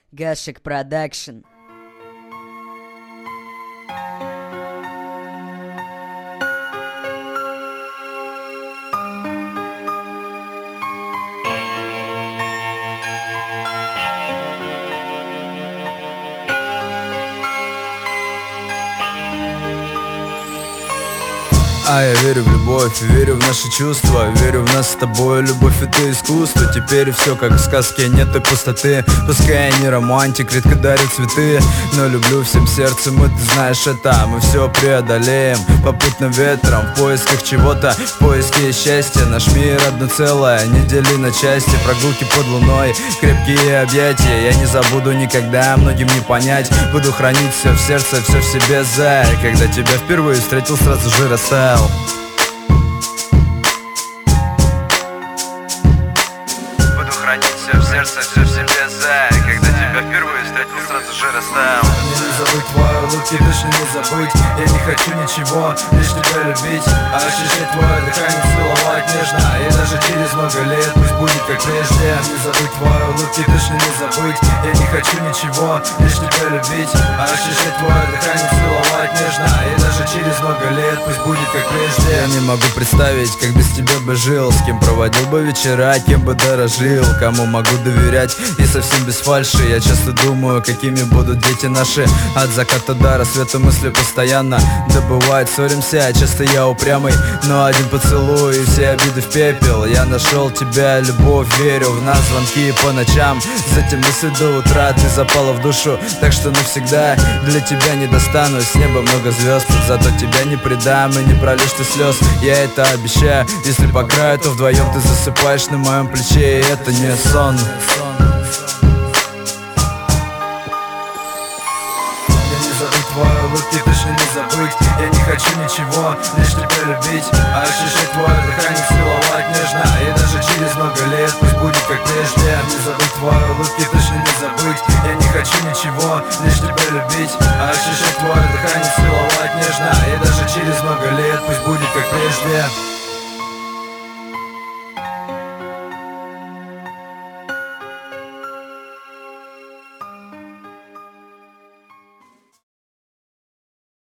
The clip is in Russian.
Гашек Продакшн. А я верю в любовь, верю в наши чувства, верю в нас с тобой, любовь это искусство. Теперь все как в сказке, нет той пустоты. Пускай я не романтик, редко дарю цветы, но люблю всем сердцем, и ты знаешь это. Мы все преодолеем попутным ветром, в поисках чего-то, в поиске счастья. Наш мир одно целое, не дели на части. Прогулки под луной, крепкие объятия. Я не забуду никогда, многим не понять. Буду хранить все в сердце, все в себе, зая. Когда тебя впервые встретил, сразу же растаял. Буду хранить все в сердце, все в себе, зая. Когда тебя впервые встретил, сразу же растаял. Мне не забыть твои улыбки, точно не забыть. Я не хочу ничего, лишь тебя любить, а ощущать твое дыхание, целовать нежно. И даже через много лет пусть будет как прежде. Не забыть твои улыбки, точно не забыть. Я не хочу ничего, лишь тебя любить, а ощущать твое дыхание, целовать нежно. И даже через много лет пусть будет как прежде. Я не могу представить, как без тебя бы жил, с кем проводил бы вечера, кем бы дорожил, кому могу доверять и совсем без фальши. Я часто думаю, какими будут дети наши. От заката до рассвета мысли постоянно. Да бывает, ссоримся, часто я упрямый, но один поцелуй и все обиды в пепел. Я нашел тебя, любовь, верю в нас, звонки по ночам, затем мысли до утра. Ты запала в душу, так что навсегда для тебя не достану. С неба много звезд, зато тебя не предам и не пролишь ты слез. Я это обещаю, если по краю, то вдвоем ты засыпаешь на моем плече, и это не сон. Твои улыбки точно не забыть. Я не хочу ничего, лишь тебя любить, а ощущать твое дыхание, целовать нежно. И даже через много лет пусть будет как прежде. Не забыть твои улыбки, точно не забыть. Я не хочу ничего, лишь тебя любить, а ощущать твое дыхание, целовать нежно. И даже через много лет пусть будет как прежде.